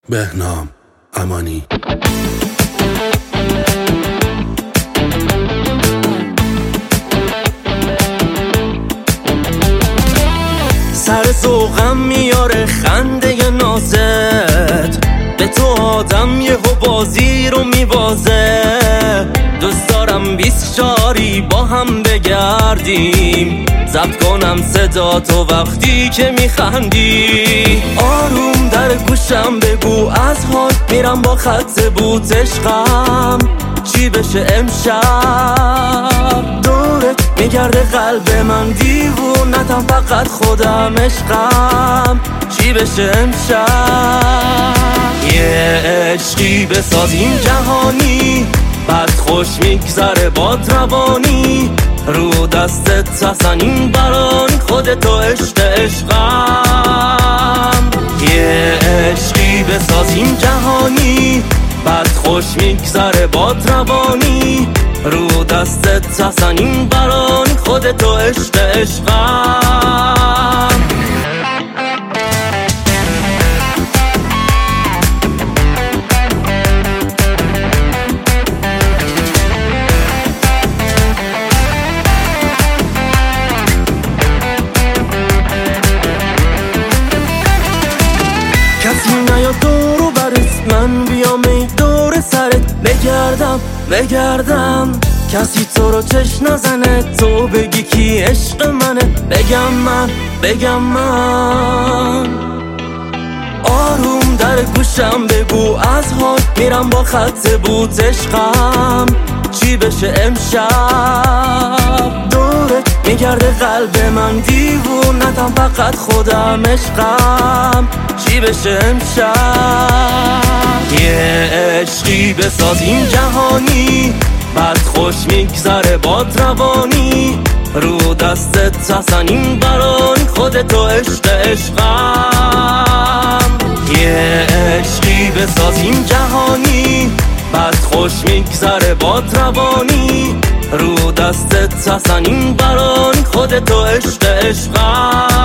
بهنام امانی. سر ذوقم میاره خنده نازت، به تو آدم یهو بازی رو میبازه. دوست دارم 20 شاری با هم بگردیم، ضبط کنم صدا تو وقتی که میخندی. آروم در گوشم بگو از حال میرم با خط بوت عشقم، چی بشه امشب؟ دورت میگرده قلب من دیوونتم، فقط خودم عشقم، چی بشه امشب؟ یه عشقی بسازیم جهانی، بعد خوش میگذره باد روانی. رو دستت حسنین برانی، خودتو عشق عشقم. یه عشقی بسازیم جهانی، بعد خوش میگذره باد روانی. رو دستت حسنین برانی، خودتو عشق عشقم. کسی نیاد دورو برست، من بیام ای دور سرت بگردم. کسی تو رو چش نزنه، تو بگی کی عشق منه، بگم من. آروم در گوشم بگو از حال میرم با خط بوت عشقم، چی بشه امشب؟ دورت میگرده قلب من دیوونتم، فقط خودم عشقم، چی بشه امشب؟ یه عشقی بسازیم جهانی، بعد خوش میگذره باد روانی. رو دستت حسنین برانی، خودتو عشق عشقم. یه عشقی بسازیم جهانی، بعد خوش میگذره باد روانی. رو دستت حسنین برانی، خودتو عشق عشقم.